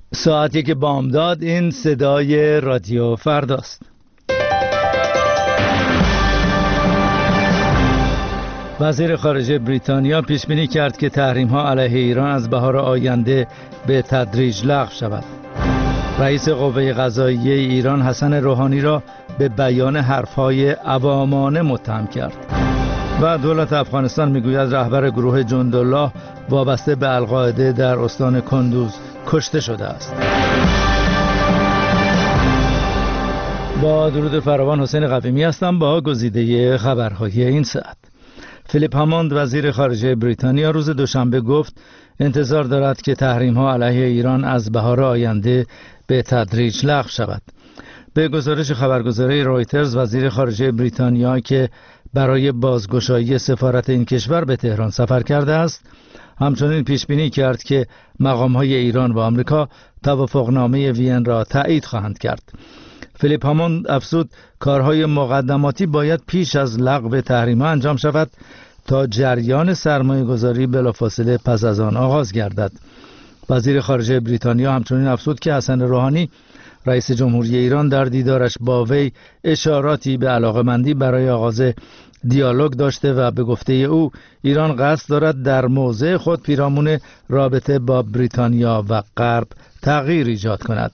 ساعتی که بامداد، این صدای رادیو فرداست. وزیر خارجه بریتانیا پیش بینی کرد که تحریم‌ها علیه ایران از بهار آینده به تدریج لغو شود. رئیس قوه قضاییه ایران حسن روحانی را به بیان حرف‌های عوامانه متهم کرد. و دولت افغانستان میگوید رهبر گروه جندالله وابسته به القاعده در استان کندوز کشته شده است. با درود فراوان، حسین قویمی هستم با گزیده خبرهای این ساعت. فیلیپ هاموند وزیر خارجه بریتانیا روز دوشنبه گفت انتظار دارد که تحریم‌ها علیه ایران از بهار آینده به تدریج لغو شود. به گزارش خبرگزاری رویترز، وزیر خارجه بریتانیا که برای بازگشایی سفارت این کشور به تهران سفر کرده است، همچنین پیش بینی کرد که مقام‌های ایران و آمریکا توافقنامه وین را تایید خواهند کرد. فیلیپ هاموند افزود کارهای مقدماتی باید پیش از لغو تحریم‌ها انجام شود تا جریان سرمایه‌گذاری بلافاصله پس از آن آغاز گردد. وزیر خارجه بریتانیا همچنین افزود که حسن روحانی رئیس جمهوری ایران در دیدارش با وی اشاراتی به علاقه‌مندی برای آغاز دیالوگ داشته و به گفته او ایران قصد دارد در موضع خود پیرامون رابطه با بریتانیا و غرب تغییر ایجاد کند.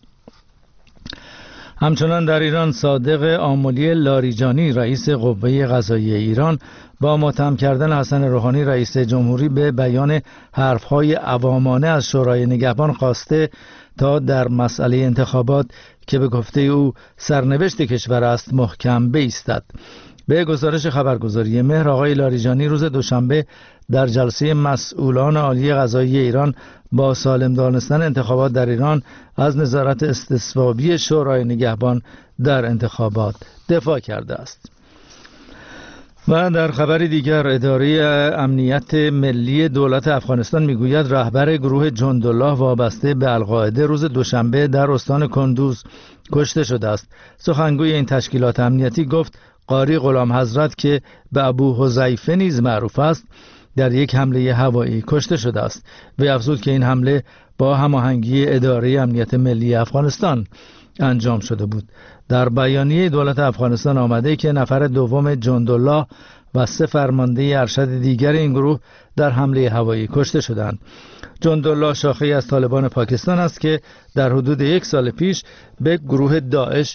همچنان در ایران صادق آملی لاریجانی رئیس قوه قضاییه ایران با متهم کردن حسن روحانی رئیس جمهوری به بیان حرفهای عوامانه از شورای نگهبان خواسته تا در مسئله انتخابات که به گفته او سرنوشت کشور است محکم بایستد. به گزارش خبرگزاری مهر، آقای لاریجانی روز دوشنبه در جلسه مسئولان عالی قضاییه ایران با سالم دانستن انتخابات در ایران از نظارت استصوابی شورای نگهبان در انتخابات دفاع کرده است. و در خبر دیگر، اداره امنیت ملی دولت افغانستان میگوید رهبر گروه جندالله وابسته به القاعده روز دوشنبه در استان کندوز کشته شده است. سخنگوی این تشکیلات امنیتی گفت قاری غلام حضرت که به ابو حذیفه نیز معروف است در یک حمله هوایی کشته شده است. وی افزود که این حمله با هماهنگی اداره امنیت ملی افغانستان انجام شده بود. در بیانیه دولت افغانستان آمده که نفر دوم جندالله و 3 فرمانده ارشد دیگر این گروه در حمله هوایی کشته شدند. جندالله شاخه‌ای از طالبان پاکستان است که در حدود 1 سال پیش به گروه داعش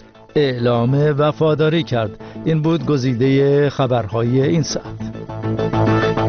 اعلام وفاداری کرد. این بود گزیده خبرهای این ساعت.